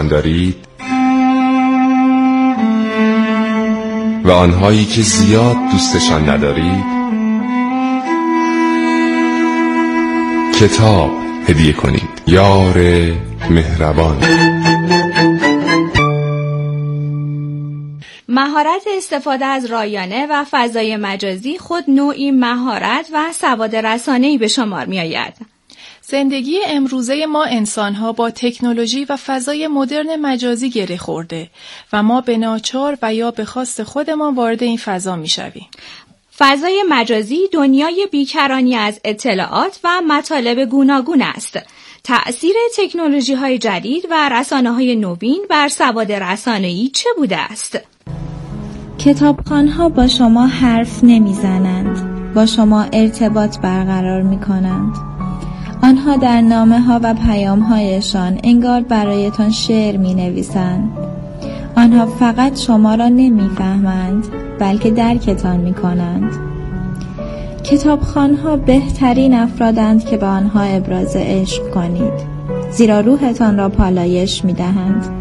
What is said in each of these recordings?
دارید و آنهایی که زیاد دوستشان ندارید کتاب هدیه کنید. یار مهربان. مهارت استفاده از رایانه و فضای مجازی خود نوعی مهارت و سواد رسانه‌ای به شمار می‌آید. زندگی امروزه ما انسان‌ها با تکنولوژی و فضای مدرن مجازی گره خورده و ما به ناچار و یا به خواست خودمان وارد این فضا می‌شویم. فضای مجازی دنیای بیکرانی از اطلاعات و مطالب گوناگون است. تأثیر تکنولوژی‌های جدید و رسانه‌های نوین بر سواد رسانه‌ای چه بوده است؟ کتابخوان‌ها با شما حرف نمی‌زنند، با شما ارتباط برقرار می‌کنند. آنها در نامه‌ها و پیام‌هایشان انگار برایتان شعر می‌نویسند. آنها فقط شما را نمی‌فهمند، بلکه درکتان می‌کنند. کتابخوان‌ها بهترین افرادند که به آنها ابراز عشق کنید، زیرا روحتان را پالایش می‌دهند.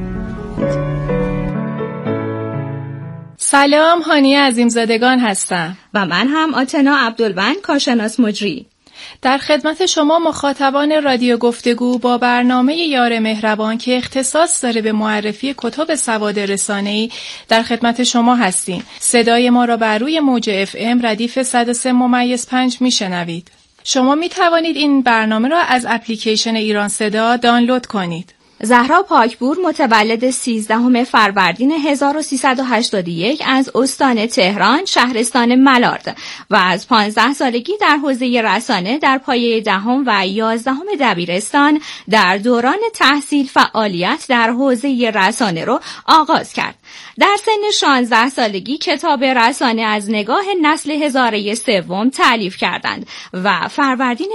سلام، هانیه عظیمزادگان هستم و من هم آتنا عبدالبن، کارشناس مجری. در خدمت شما مخاطبان رادیو گفتگو با برنامه یار مهربان که اختصاص داره به معرفی کتب سواد رسانه‌ای در خدمت شما هستیم. صدای ما را بر روی موج FM ردیف 103.5 میشنوید. شما می توانید این برنامه را از اپلیکیشن ایران صدا دانلود کنید. زهرا پاکپور متولد 13 فروردین 1381 از استان تهران شهرستان ملارد و از 15 سالگی در حوزه رسانه در پایه 10 و 11 دبیرستان در دوران تحصیل فعالیت در حوزه رسانه رو آغاز کرد. در سن 16 سالگی کتاب رسانه از نگاه نسل هزاره سوم تألیف کردند و فروردین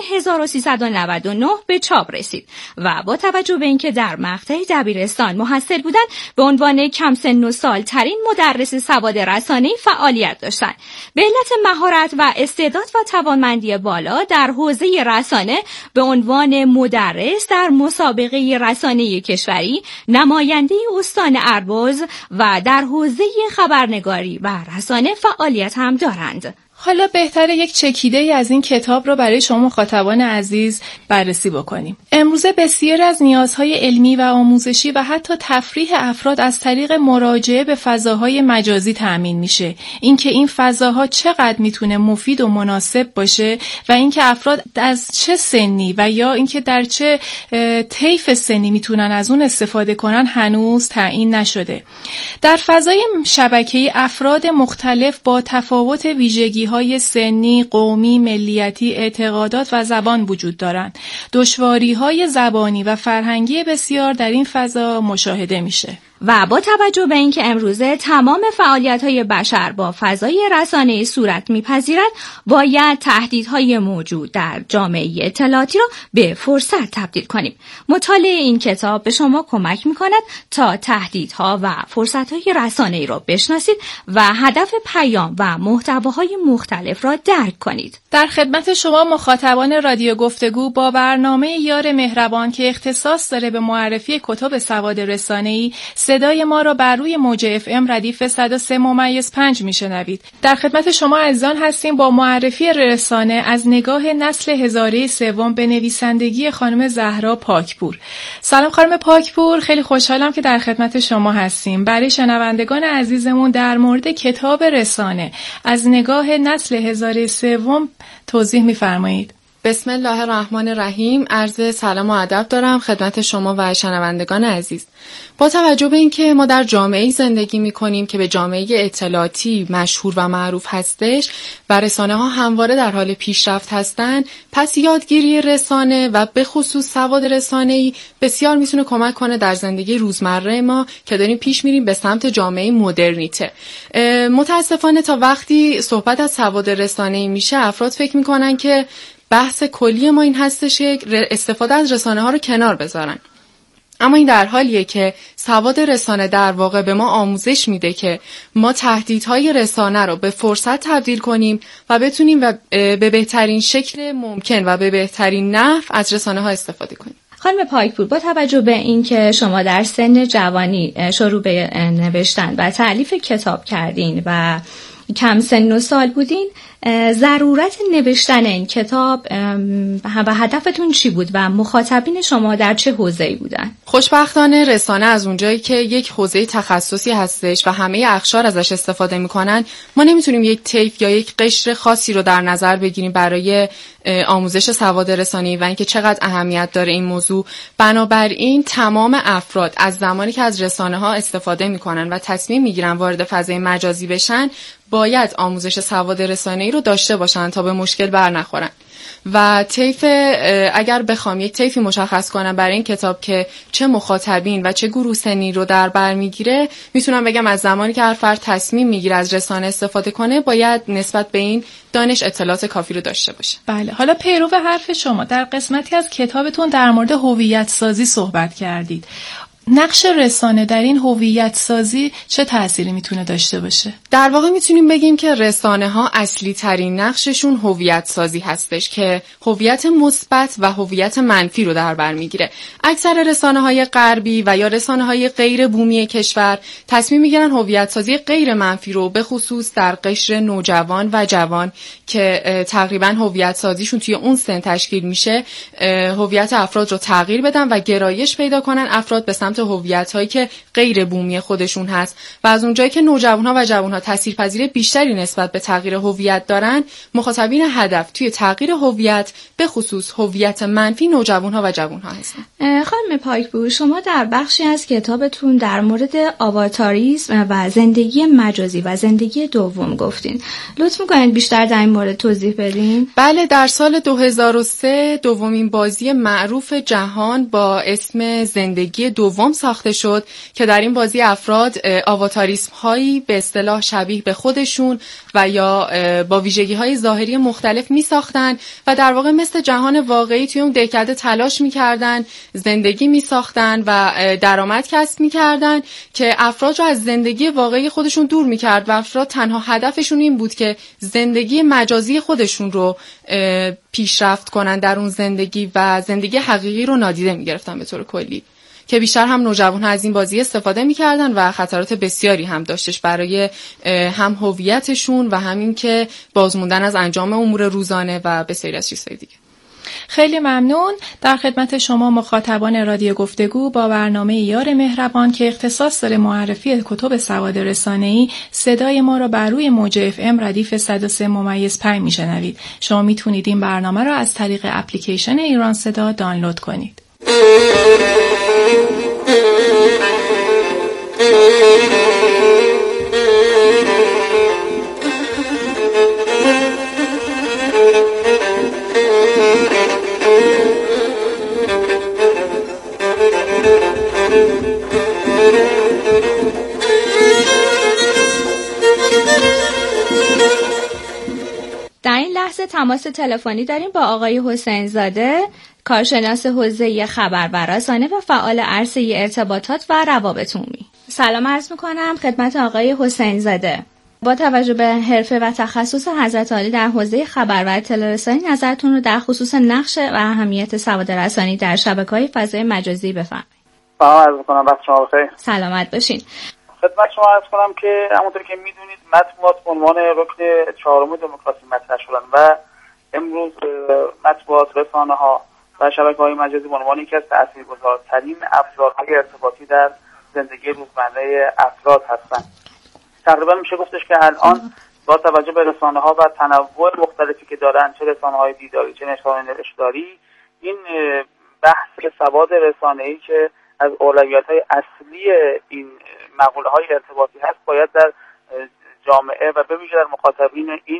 1399 به چاپ رسید و با توجه به اینکه در مقطع دبیرستان محصل بودند به عنوان کم سن و سال ترین مدرس سواد رسانه‌ای فعالیت داشتند. به علت مهارت و استعداد و توانمندی بالا در حوزه رسانه به عنوان مدرس در مسابقه رسانه‌ای کشوری، نماینده استان ارباز و در حوزه خبرنگاری و رسانه فعالیت هم دارند. حالا بهتره یک چکیده‌ای از این کتاب رو برای شما مخاطبان عزیز بررسی بکنیم. امروزه بسیار از نیازهای علمی و آموزشی و حتی تفریح افراد از طریق مراجعه به فضاهای مجازی تأمین میشه. اینکه این فضاها چقدر میتونه مفید و مناسب باشه و اینکه افراد از چه سنی و یا اینکه در چه طیف سنی میتونن از اون استفاده کنن هنوز تعیین نشده. در فضای شبکه‌ای افراد مختلف با تفاوت ویژگی های سنی، قومی، ملیتی، اعتقادات و زبان وجود دارند. دشواری‌های زبانی و فرهنگی بسیار در این فضا مشاهده میشه. و با توجه به اینکه امروزه تمام فعالیت‌های بشر با فضای رسانه‌ای صورت می‌پذیرد، باید تهدیدهای موجود در جامعه اطلاعاتی را به فرصت تبدیل کنیم. مطالعه این کتاب به شما کمک می‌کند تا تهدیدها و فرصت‌های رسانه‌ای را بشناسید و هدف پیام و محتواهای مختلف را درک کنید. در خدمت شما مخاطبان رادیو گفتگو با برنامه یار مهربان که اختصاص داره به معرفی کتب سواد رسانه‌ای، صدای ما را بر روی موج FM ردیف 103.5 میشنوید. در خدمت شما عزیزان هستیم با معرفی رسانه از نگاه نسل هزاره سوم به نویسندگی خانم زهرا پاکپور. سلام خانم پاکپور، خیلی خوشحالم که در خدمت شما هستیم. برای شنوندگان عزیزمون در مورد کتاب رسانه از نگاه نسل هزاره سوم توضیح می‌فرمایید. بسم الله الرحمن الرحیم. عرض سلام و ادب دارم خدمت شما و شنوندگان عزیز. با توجه به اینکه ما در جامعه‌ای زندگی می‌کنیم که به جامعه اطلاعاتی مشهور و معروف هستش و رسانه‌ها همواره در حال پیشرفت هستند، پس یادگیری رسانه و به خصوص سواد رسانه‌ای بسیار میتونه کمک کنه در زندگی روزمره ما که داریم پیش میریم به سمت جامعه مدرنیته. متاسفانه تا وقتی صحبت از سواد رسانه‌ای میشه، افراد فکر می‌کنن که بحث کلی ما این هستش که استفاده از رسانه ها رو کنار بذارن. اما این در حالیه که سواد رسانه در واقع به ما آموزش میده که ما تهدیدهای رسانه رو به فرصت تبدیل کنیم و بتونیم به بهترین شکل ممکن و به بهترین نحو از رسانه ها استفاده کنیم. خانم پاکپور، با توجه به اینکه شما در سن جوانی شروع به نوشتن و تألیف کتاب کردین و کم سن و سال بودین، ضرورت نوشتن این کتاب و هدفتون چی بود و مخاطبین شما در چه حوزه‌ای بودن؟ خوشبختانه رسانه از اونجایی که یک حوزه تخصصی هستش و همه اقشار ازش استفاده میکنن، ما نمیتونیم یک طیف یا یک قشر خاصی رو در نظر بگیریم برای آموزش سواد رسانه‌ای و اینکه چقدر اهمیت داره این موضوع. بنابراین تمام افراد از زمانی که از رسانه‌ها استفاده میکنن و تصمیم میگیرن وارد فضای مجازی بشن، باید آموزش سواد رسانه‌ای رو داشته باشن تا به مشکل بر نخورن. و طیف، اگر بخوام یک طیفی مشخص کنم برای این کتاب که چه مخاطبین و چه گروه سنی رو در بر میگیره، میتونم بگم از زمانی که هر فرد تصمیم میگیره از رسانه استفاده کنه، باید نسبت به این دانش اطلاعات کافی رو داشته باشه. بله، حالا پیرو حرف شما در قسمتی از کتابتون در مورد هویت سازی صحبت کردید. نقش رسانه در این هویت سازی چه تأثیری میتونه داشته باشه؟ در واقع میتونیم بگیم که رسانه ها اصلی ترین نقششون هویت سازی هستش که هویت مثبت و هویت منفی رو در بر میگیره. اکثر رسانه های غربی و یا رسانه های غیر بومی کشور تصمیم میگیرن هویت سازی غیر منفی رو به خصوص در قشر نوجوان و جوان که تقریبا هویت سازیشون توی اون سن تشکیل میشه، هویت افراد رو تغییر بدن و گرایش پیدا کنن افراد به سمت هویت‌هایی که غیر بومی خودشون هست. و از اونجایی که نوجوان‌ها و جوان‌ها تاثیرپذیری بیشتری نسبت به تغییر هویت دارن، مخاطبین هدف توی تغییر هویت به خصوص هویت منفی نوجوان‌ها و جوان‌ها هستن. خانم پاکپور، شما در بخشی از کتابتون در مورد آواتاریسم و زندگی مجازی و زندگی دوم گفتین. لطف می‌کنید بیشتر در این مورد توضیح بدین؟ بله، در سال 2003 دومین بازی معروف جهان با اسم زندگی دوم ساخته شد که در این بازی افراد آواتاریسم هایی به اصطلاح شبیه به خودشون و یا با ویژگی های ظاهری مختلف می ساختن و در واقع مثل جهان واقعی توی اون دهکده تلاش می کردن، زندگی می ساختن و درآمد کسب می کردن که افراد رو از زندگی واقعی خودشون دور می کرد و افراد تنها هدفشون این بود که زندگی مجازی خودشون رو پیشرفت کنن در اون زندگی و زندگی حقیقی رو نادیده می گرفتن به طور کلی، که بیشتر هم نوجوان‌ها از این بازی استفاده می‌کردن و خطرات بسیاری هم داشتش برای هم هویتشون و همین که بازموندن از انجام امور روزانه و بسیاری از چیزهای دیگه. خیلی ممنون. در خدمت شما مخاطبان رادیو گفتگو با برنامه یار مهربان که اختصاص داره معرفی کتب سواد رسانه‌ای، صدای ما را بر روی موج FM ردیف 103.5 میشنوید. شما میتونید این برنامه را از طریق اپلیکیشن ایران صدا دانلود کنید. در این لحظه تماس تلفنی داریم با آقای حسین زاده، کارشناس حوزه خبر و رسانه و فعال عرصه ارتباطات و روابط عمومی. سلام عرض می‌کنم خدمت آقای حسین زاده. با توجه به حرفه و تخصص حضرت عالی در حوزه خبر و اطلاع رسانی، نظرتون رو در خصوص نقش و اهمیت سواد رسانی در شبکه‌های فضای مجازی بفرمایید. سلام عرض می‌کنم. وقت شما بخیر. سلامت باشین. خدمت شما عرض کنم که همونطور که می‌دونید مطبوعات به عنوان رکن چهارم دموکراسی مطرح شدن و امروز مطبوعات، رسانه‌ها و شبکه‌های مجازی به عنوان یکی از تاثیرگذارترین ابزارهای ارتباطی در زندگی روزمره افراد هستند. تقریبا میشه گفتش که الان با توجه به رسانه‌ها و تنوع مختلفی که دارن، چه رسانه‌های دیداری چه رسانه‌های نوشتاری، این بحث سواد رسانه‌ای که از اولویت‌های اصلی این مقوله‌های ارتباطی هست باید در جامعه و به ویژه در مخاطبین این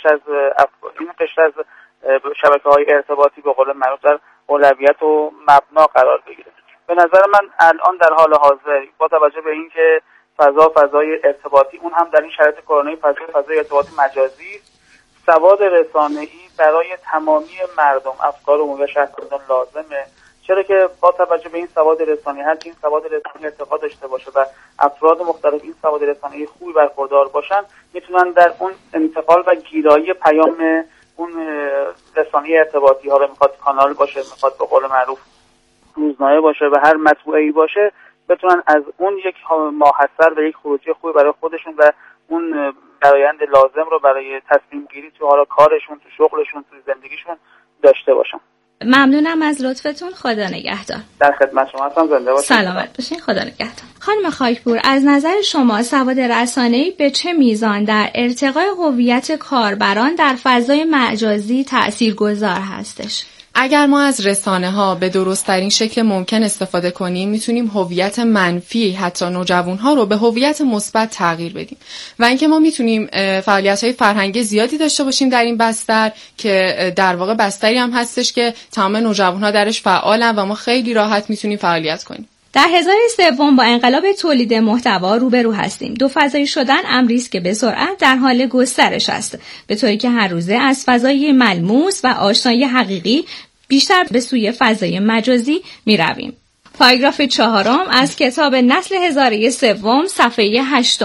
قشر از شبکه‌های ارتباطی به قول معروف در اولویت و مبنا قرار بگیره. به نظر من الان در حال حاضر با توجه به اینکه فضای ارتباطی اون هم در این شرایط کرونایی فضای ارتباطی مجازی، سواد رسانه‌ای برای تمامی مردم، افکار عمومی و شهروندان لازمه، چرا که با توجه به این سواد رسانه‌ای هر این سواد رسانه‌ای ارتقا داشته باشه و افراد مختلف این سواد رسانه‌ای خوبی برخوردار باشن، میتونن در اون انتقال و گیرایی پیام اون رسانه ارتباطی ها، میخواد کانال باشه، میخواد به قول معروف روزنامه باشه و هر مطبوعه‌ای باشه بتونن از اون یک ماحصل و یک خروجی خوبی برای خودشون و اون فرآیند لازم رو برای تصمیم گیری تو حالا کارشون، تو شغلشون، تو زندگیشون داشته باشن. ممنونم از لطفتون. خدا نگهدار. در خدمت شما هستم. زنده باشید. سلامت باشین. خدا نگهدار. خانم خاکپور، از نظر شما سواد رسانه‌ای به چه میزان در ارتقای هویت کاربران در فضای مجازی تاثیرگذار هستش؟ اگر ما از رسانه‌ها به درست‌ترین شکل ممکن استفاده کنیم، میتونیم هویت منفی حتی نوجوان‌ها رو به هویت مثبت تغییر بدیم. و اینکه ما میتونیم فعالیت‌های فرهنگی زیادی داشته باشیم در این بستر که در واقع بستری هم هستش که تمام نوجوان‌ها درش فعالن و ما خیلی راحت میتونیم فعالیت کنیم. در هزاره سوم با انقلاب تولید محتوا روبرو هستیم. دو فضایی شدن امری است که به سرعت در حال گسترش است، به طوری که هر روزه از فضای ملموس و آشنای حقیقی بیشتر به سوی فضای مجازی می رویم. پاراگراف 4 از کتاب نسل هزاره سوم صفحه 8.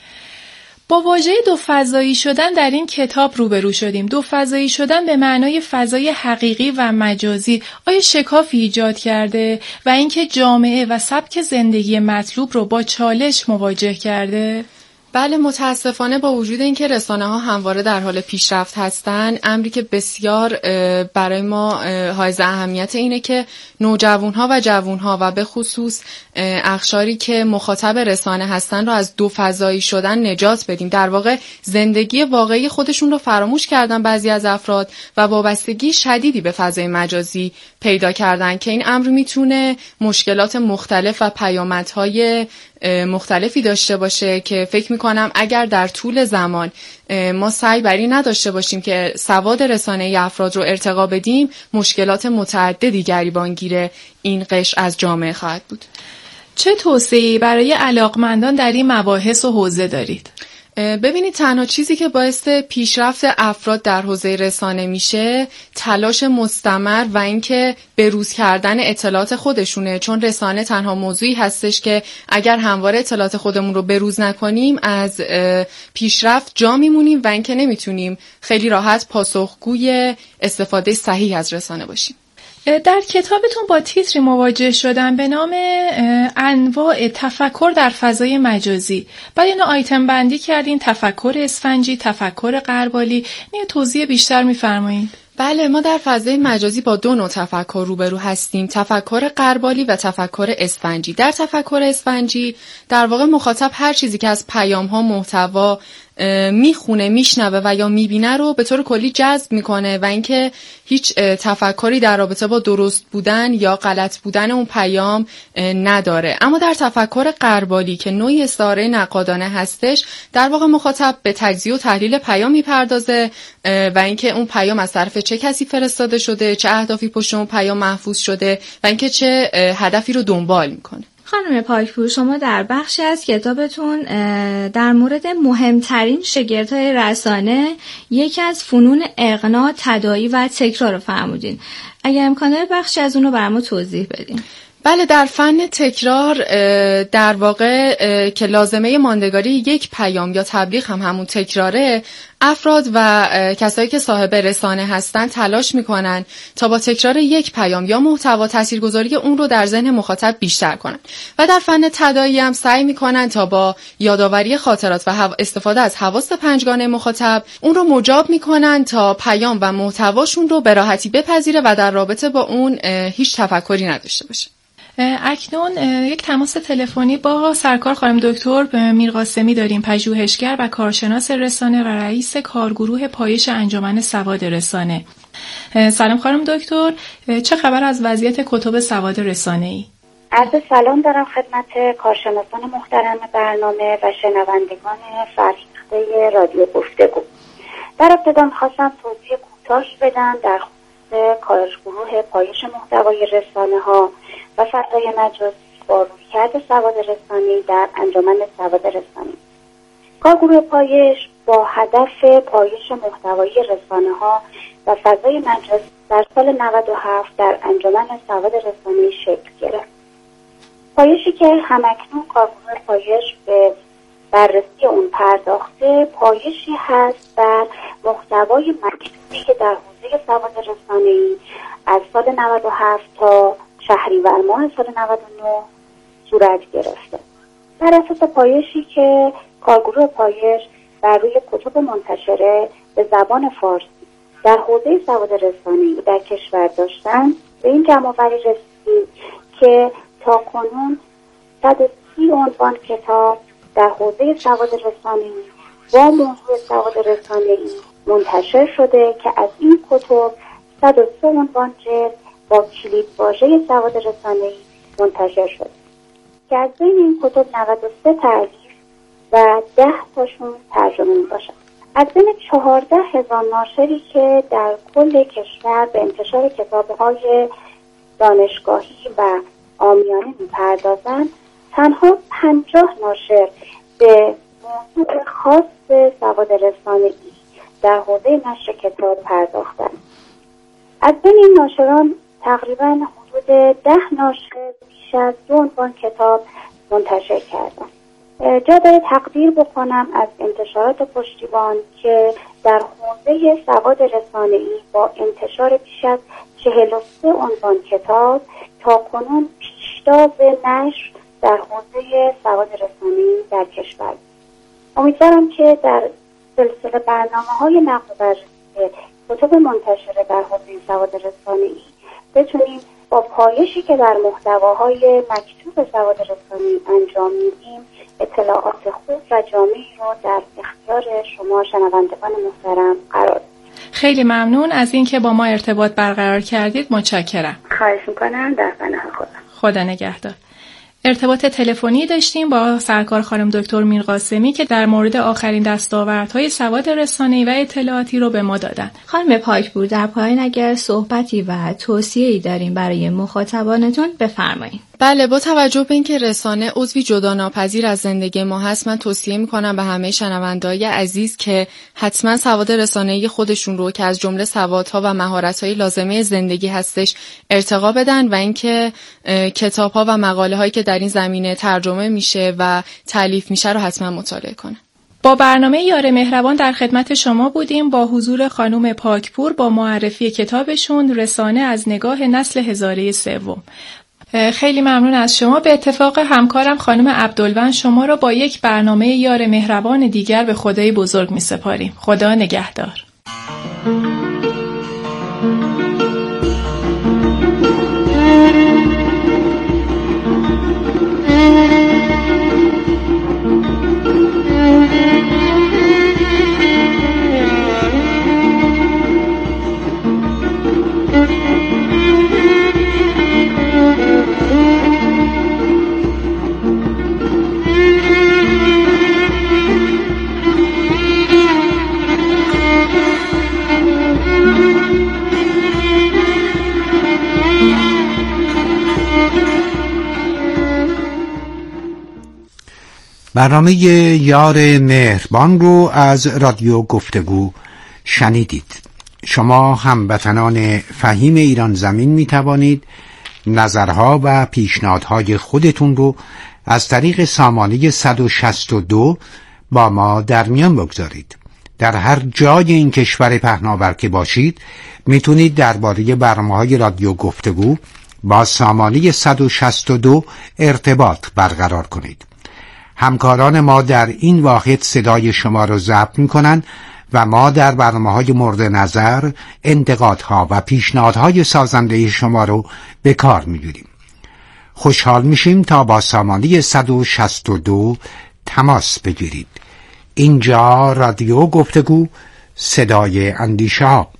با واژه دو فضایی شدن در این کتاب روبرو شدیم. دو فضایی شدن به معنای فضای حقیقی و مجازی آیا شکافی ایجاد کرده و اینکه جامعه و سبک زندگی مطلوب رو با چالش مواجه کرده؟ بله، متاسفانه با وجود اینکه رسانه‌ها همواره در حال پیشرفت هستن، امری که بسیار برای ما حائز اهمیت اینه که نوجوان‌ها و جوان‌ها و به خصوص اقشاری که مخاطب رسانه هستن رو از دو فضایی شدن نجات بدیم. در واقع زندگی واقعی خودشون رو فراموش کردن بعضی از افراد و وابستگی شدیدی به فضای مجازی پیدا کردن که این امر میتونه مشکلات مختلف و پیامدهای مختلفی داشته باشه که فکر میکنم اگر در طول زمان ما سعی بر این نداشته باشیم که سواد رسانه‌ای افراد رو ارتقا بدیم، مشکلات متعددی گریبانگیر این قشر از جامعه خواهد بود. چه توصیه‌ای برای علاقمندان در این مباحث و حوزه دارید؟ ببینید، تنها چیزی که باعث پیشرفت افراد در حوزه رسانه میشه تلاش مستمر و اینکه بروز کردن اطلاعات خودشونه، چون رسانه تنها موضوعی هستش که اگر همواره اطلاعات خودمون رو بروز نکنیم از پیشرفت جا میمونیم و اینکه نمیتونیم خیلی راحت پاسخگوی استفاده صحیح از رسانه باشیم. در کتابتون با تیتری مواجه شدن به نام انواع تفکر در فضای مجازی. بعد اینو آیتم بندی کردین: تفکر اسفنجی، تفکر غربالی. یه توضیح بیشتر می‌فرمایید؟ بله، ما در فضای مجازی با دو نوع تفکر روبرو هستیم: تفکر غربالی و تفکر اسفنجی. در تفکر اسفنجی در واقع مخاطب هر چیزی که از پیام‌ها، محتوا میخونه، میشنوه و یا میبینه رو به طور کلی جذب میکنه و اینکه هیچ تفکری در رابطه با درست بودن یا غلط بودن اون پیام نداره. اما در تفکر غربالی که نوعی استعاره نقادانه هستش، در واقع مخاطب به تجزیه و تحلیل پیام میپردازه و اینکه اون پیام از طرف چه کسی فرستاده شده، چه اهدافی پشت اون پیام محفوظ شده و اینکه چه هدفی رو دنبال میکنه. خانم پاکپور، شما در بخشی از کتابتون در مورد مهمترین شگردهای رسانه یکی از فنون اقناع، تداعی و تکرار رو فرمودین. اگر امکان داره بخشی از اون رو برام توضیح بدین. بله، در فن تکرار در واقع که لازمه ماندگاری یک پیام یا تبلیغ هم همون تکراره، افراد و کسایی که صاحب رسانه هستن تلاش میکنن تا با تکرار یک پیام یا محتوا تاثیرگذاری اون رو در ذهن مخاطب بیشتر کنن و در فن تداعی هم سعی میکنن تا با یادآوری خاطرات و استفاده از حواس پنجگانه مخاطب اون رو مجاب میکنن تا پیام و محتواشون رو به راحتی بپذیره و در رابطه با اون هیچ تفکری نداشته باشه. اکنون یک تماس تلفنی با سرکار خانم دکتر میرقاسمی داریم، پژوهشگر و کارشناس رسانه و رئیس کارگروه پایش انجمن سواد رسانه. سلام خانم دکتر، چه خبر از وضعیت کتب سواد رسانه‌ای؟ عرض سلام دارم خدمت کارشناسان محترم برنامه و شنوندگان فرهیخته رادیو گفتگو. در ابتدا می‌خواستم توضیح کوتاهی بدم در خصوص کارگروه پایش محتوای رسانه‌ها و فضای مجازی با رویکرد سواد رسانه‌ای در انجمن سواد رسانه‌ای. کارگروه پایش با هدف پایش محتوای رسانه‌ها و فضای مجازی در سال 97 در انجمن سواد رسانه‌ای شکل گرفت. پایشی که همکنون کارگروه پایش به بررسی اون پرداخته، پایشی هست بر محتوای مکتوبی که در حوزه سواد رسانه‌ای از سال 97 تا شهریور ماه سال 99 صورت گرفته. بر اساس پایشی که کارگروه پایش بر روی کتب منتشره به زبان فارسی در حوزه سواد رسانه‌ای در کشور داشتن، به این جمع‌آوری رسیدیم که تاکنون 130 عنوان کتاب در حوزه سواد رسانه‌ای با موضوع سواد رسانه‌ای منتشر شده که از این کتب 103 عنوان جلد با کلیدواژه سواد رسانه‌ای منتشر شده که از بین این کتب 93 تألیف و 10 تاشون ترجمه می‌باشد. از بین 14,000 ناشری که در کل کشور به انتشار کتاب‌های دانشگاهی و عامیانه می‌پردازند، تنها 50 ناشر به موضوع خاص سواد رسانه‌ای در حوزه نشر کتاب پرداختند. از بین این ناشران تقریباً حدود 10 ناشر بیش از 2 عنوان کتاب منتشر کردند. جا داره تقدیر بکنم از انتشارات پشتیبان که در حوزه سواد رسانه‌ای با انتشار بیش از 43 عنوان کتاب تاکنون پیشتاز نشر در حوزه سواد رسانه‌ای در کشور. امیدوارم که در سلسله برنامه‌های نقد و بررسی کتب منتشره در حوزه سواد رسانه‌ای بتونیم با پایشی که در محتواهای مکتوب سواد رسانه‌ای انجام میدیم اطلاعات خوب و جامعی رو در اختیار شما شنوندگان محترم قرار بدیم. خیلی ممنون از اینکه با ما ارتباط برقرار کردید. متشکرم. خواهش میکنم. در پناه خدا. خدا نگهدار. ارتباط تلفنی داشتیم با سرکار خانم دکتر میرقاسمی که در مورد آخرین دستاوردهای سواد رسانه‌ای و اطلاعاتی رو به ما دادن. خانم پاکپور، در پایان اگر صحبتی و توصیه‌ای داریم برای مخاطبانتون بفرمایید. بله، با توجه به اینکه رسانه عضوی جداناپذیر از زندگی ما هست، من توصیه میکنم به همه شنونده‌های عزیز که حتما سواد رسانه‌ای خودشون رو که از جمله سوادها و مهارت‌های لازمه زندگی هستش ارتقا بدن و اینکه کتاب‌ها و مقاله‌هایی که در این زمینه ترجمه میشه و تالیف میشه رو حتما مطالعه کنن. با برنامه یار مهربان در خدمت شما بودیم با حضور خانم پاکپور با معرفی کتابشون رسانه از نگاه نسل هزاره سوم. خیلی ممنون از شما. به اتفاق همکارم خانم عبدالون شما را با یک برنامه یار مهربان دیگر به خدای بزرگ می سپاریم. خدا نگهدار. برنامه یار مهربان رو از رادیو گفتگو شنیدید. شما هموطنان فهیم ایران زمین می توانید نظرها و پیشنهادهای خودتون رو از طریق سامانه 162 با ما در میان بگذارید. در هر جای این کشور پهناور که باشید میتونید درباره برنامه‌های رادیو گفتگو با سامانه 162 ارتباط برقرار کنید. همکاران ما در این واحد صدای شما را ضبط می‌کنند و ما در برنامه‌های مورد نظر انتقادها و پیشنهادهای سازنده شما رو به کار می‌گیریم. خوشحال میشیم تا با سامانه 162 تماس بگیرید. اینجا رادیو گفتگو، صدای اندیشه‌ها.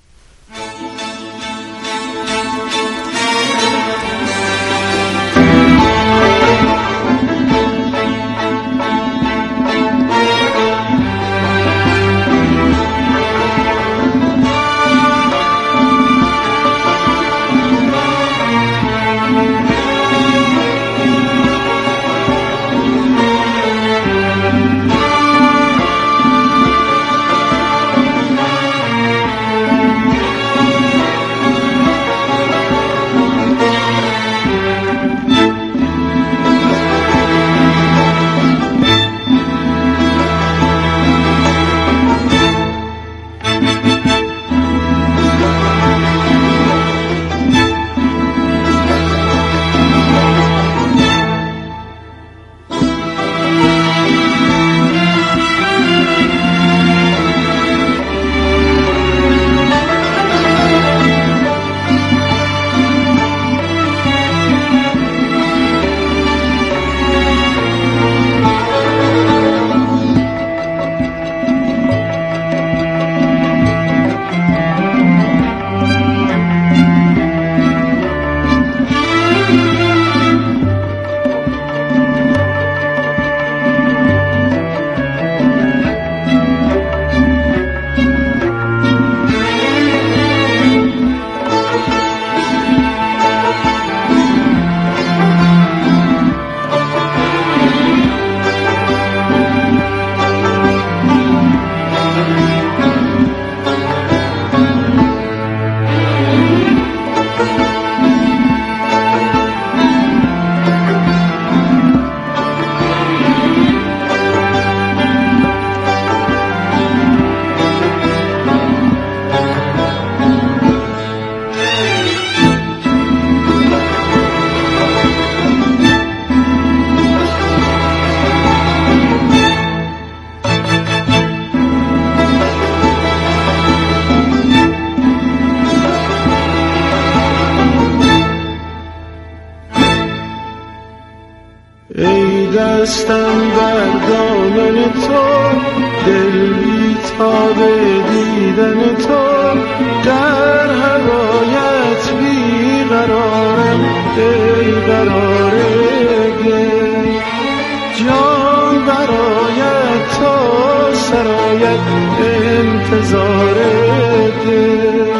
دستم در دامن تو، دل بی تاب دیدن تو، در هوایت بی قرارم ای قرار دل، جان برایت تا سرایت انتظار دل.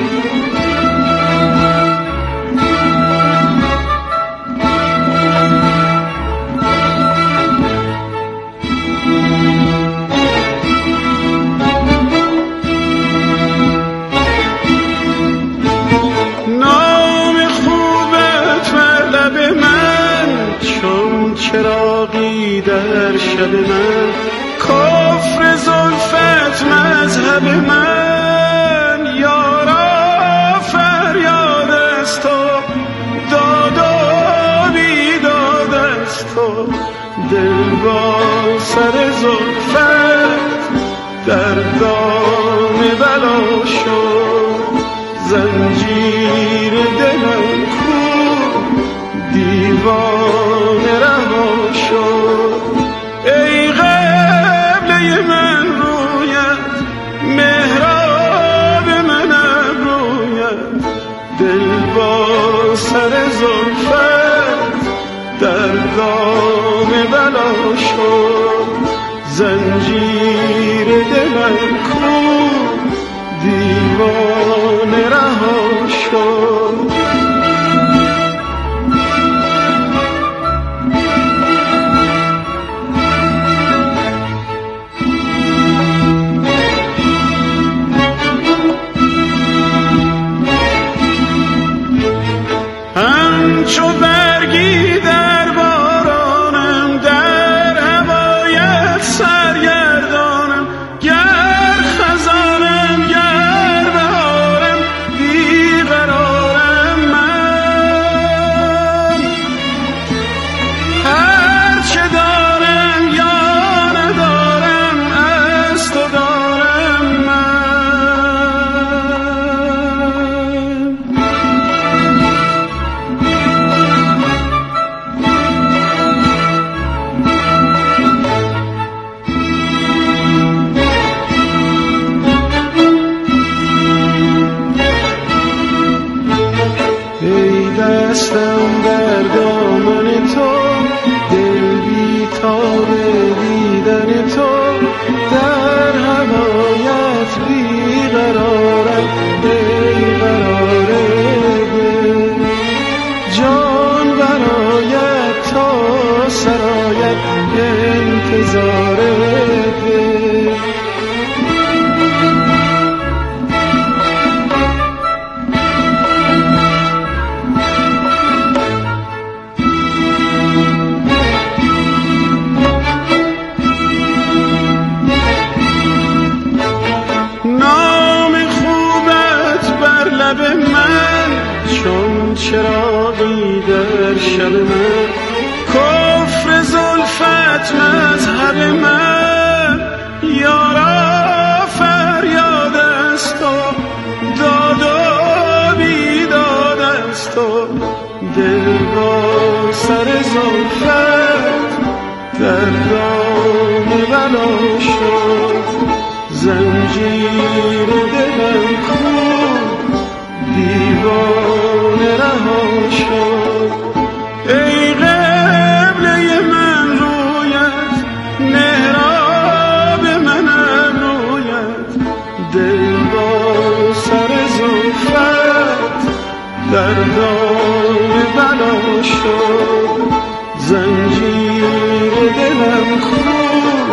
چراغی در شب من، کفر زلفت مذهب من، یارا فریاد از تو، داد و بیداد از تو، دل با سر زلفت در دام بلا شد، زنجیر دلم کو دیوان رها شد. ای قبله من رویت، محراب من ابرویت، دل با سر زلفت در دام بلا شد، زنجیر دلم کو دیوان رها شد. همچو برگی در بارانم، در هوایت سرگردانم، گر خزانم گر بهارم، بیقرارم من، هرچه دارم یا ندارم از تو دارم من. ای دستم در دامن تو، دل بی تاب دیدن تو، در هوایت بی قرارم ای قرار دل، جان برایت تا سرایت انتظار دل. چون چراغی در شب من، کفر زلفت مذهب من، یارا فریاد از تو، داد و بیداد از تو، دل با سر زلفت در دام بلا شد، زنجیر دلم کو دیوان رها شد. ای قبله من رویت، محراب من ابرویت، دل با سر زلفت در دام بلا شد، زنجیر دلم کو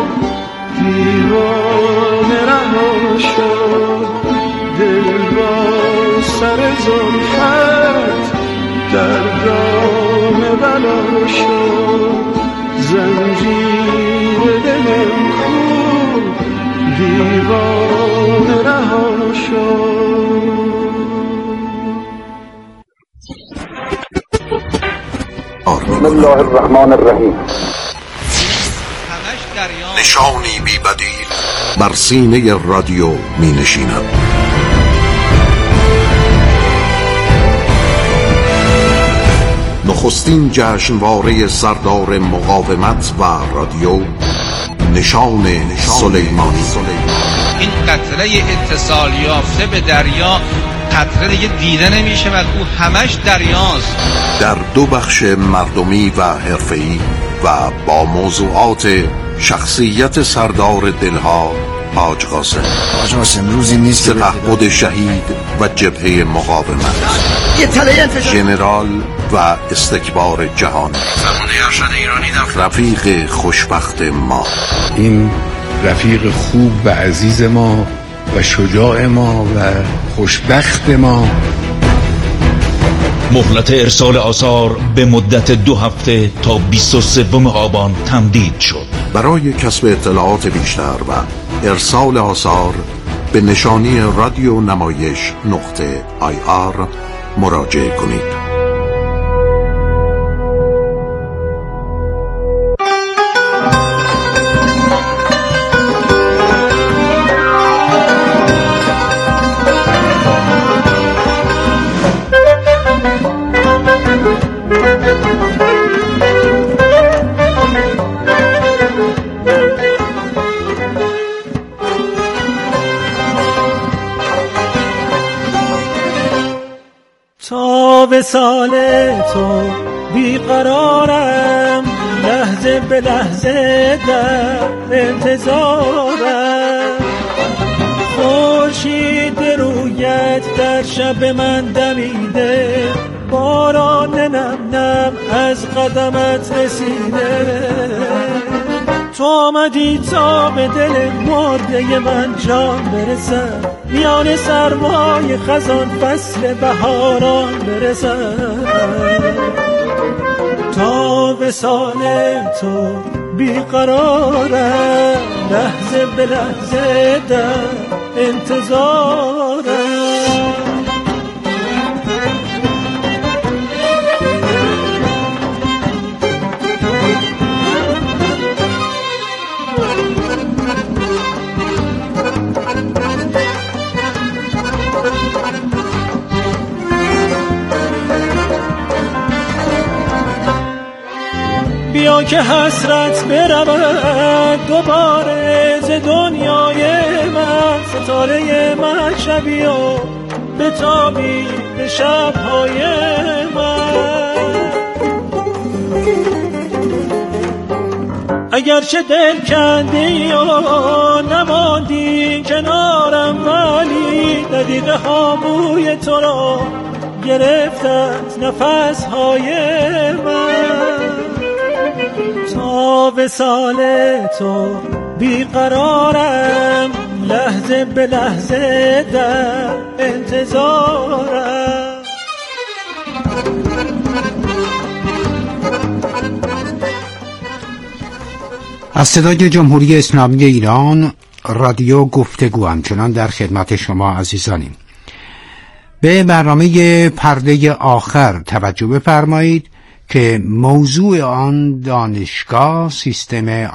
دیوان رها شد، دل با سر زلفت در دام بلا شد، زنجیر دلم کو دیوان رها شد. بسم الله الرحمن الرحیم. نشانی بی بدیل بر سینه رادیو می نشیند. نخستین جشنواره سردار مقاومت و رادیو، نشان سلیمانی. این قطره اتصال یافته به دریا قطره دیگه دیده نمیشه و او همش دریاست. در دو بخش مردمی و حرفه‌ای و با موضوعات شخصیت سردار دلها حاج قاسم روزی نیست که سپهبد شهید و جبهه مقاومت، ژنرال و استکبار جهان، رفیق خوشبخت ما، این رفیق خوب و عزیز ما و شجاع ما و خوشبخت ما. مهلت ارسال آثار به مدت 2 هفته تا 23 آبان تمدید شد. برای کسب اطلاعات بیشتر و ارسال آثار به نشانی رادیو نمایش .ir مراجعه کنید. وصال تو بیقرارم، لحظه به لحظه در انتظارم. خورشید رویت در شب من دمیده، باران نم نم از قدمت رسیده. تو آمدی تا به دل مرده من جان برسم، میان سرمای خزان فصل بهاران برسم. تا وصال تو بیقرارم، لحظه به لحظه در انتظارم. بیا که حسرت برود دوباره ز دنیای من، ستاره من شبی و بتابی به شبهای من. اگرچه دل کندی و نماندی کنارم، ولی دقیقه ها بوی تو را گرفت از نفسهای من. تا وصال تو بیقرارم، لحظه به لحظه در انتظارم. از صدای جمهوری اسلامی ایران رادیو گفتگو همچنان در خدمت شما عزیزانیم. به برنامه پرده آخر توجه بفرمایید که موضوع آن دانشگاه سیستم